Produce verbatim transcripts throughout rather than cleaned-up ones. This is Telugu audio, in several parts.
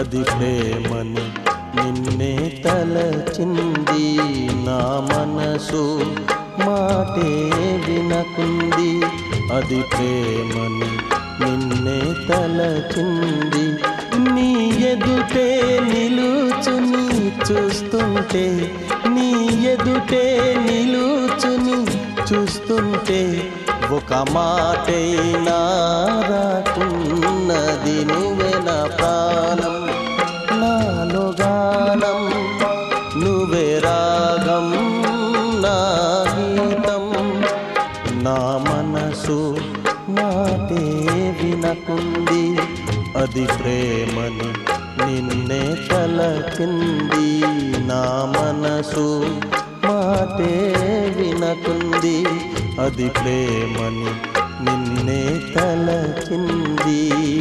అది ప్రేమని నిన్నే తలచింది నా మనసు మాటే వినకుంది అది ప్రేమని నిన్నే తలచింది నీ ఎదుటే నిలుచుని చూస్తుంటే నీ ఎదుటే నిలుచుని చూస్తుంటే ఒక మాటైనా రాకున్నది నువ్వే నా ప్రాణం నాలో గానం నువ్వే రాగం నా గీతం నా మనసు మాటే వినకుంది అది ప్రేమని నిన్నే తలచింది నా మనసు మాటే వినకుంది అది ప్రేమని నిన్నే తలచింది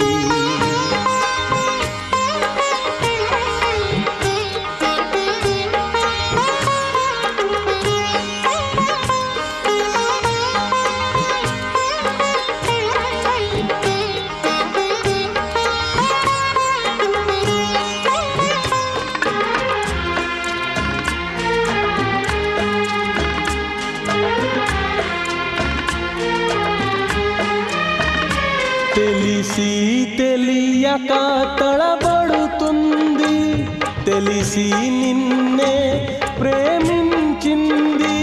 తెలిసి తెలియక తడబడుతుంది తెలిసి నిన్నే ప్రేమించింది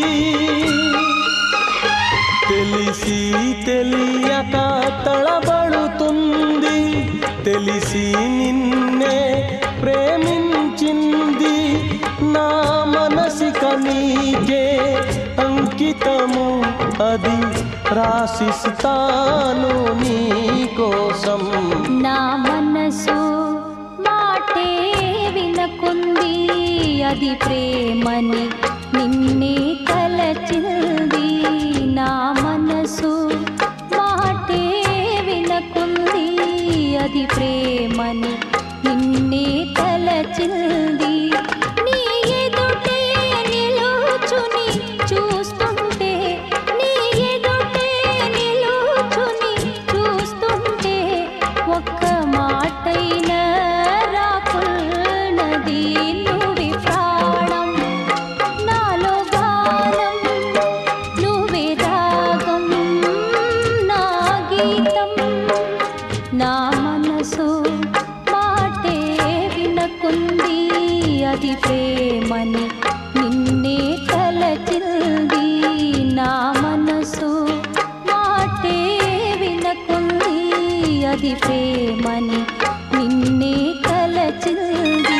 తెలిసి తెలియక తడబడుతుంది తెలిసి నిన్నే ప్రేమించింది నా మనసిక నీకే అంకితము అది రాసిస్తాను నీ కోసం నా మనసు మాటే వినకుంది అది ప్రేమని నిన్నే తలచింది నా మనసు మాటే వినకుంది అది ప్రేమని నిన్నే తలచింది నీ ఎదుటే నిలుచుని చూస్తుంటే నీ ఎదుటే నిలుచుని చూస్తుంటే ఒక్క మాటైనా రాకున్నది నువ్వే ప్రాణం నాలో గానం నువ్వే రాగం నా గీతం నా మనసు మాటే వినకుంది అది ప్రేమని నిన్నే తలచింది నా మనసు మాటే వినకుంది అది ప్రేమని నిన్నే తలచింది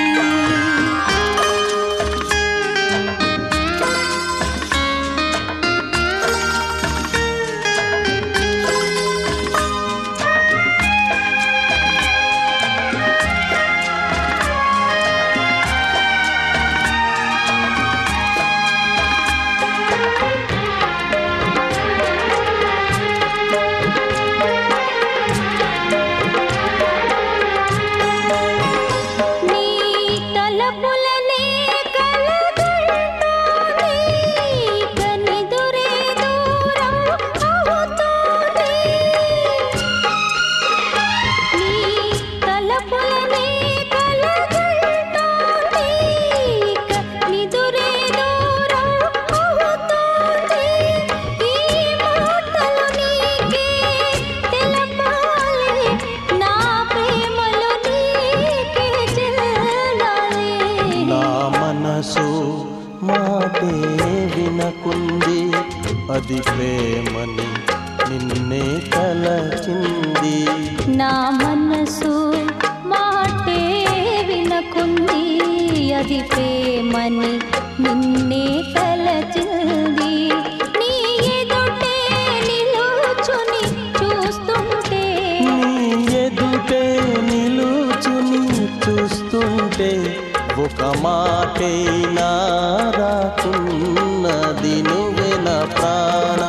మనసు మాటే వినకుంది అది ప్రేమని నిన్నే తలచింది నా మనసు మాటే వినకుంది అది ప్రేమని నిన్నే తలచింది నీ ఎదుటే నిలుచుని చూస్తుంటే నీ ఎదుటే నిలుచుని చూస్తుంటే ఒక మాటైనా రాకున్నది నువ్వే నా ప్రాణం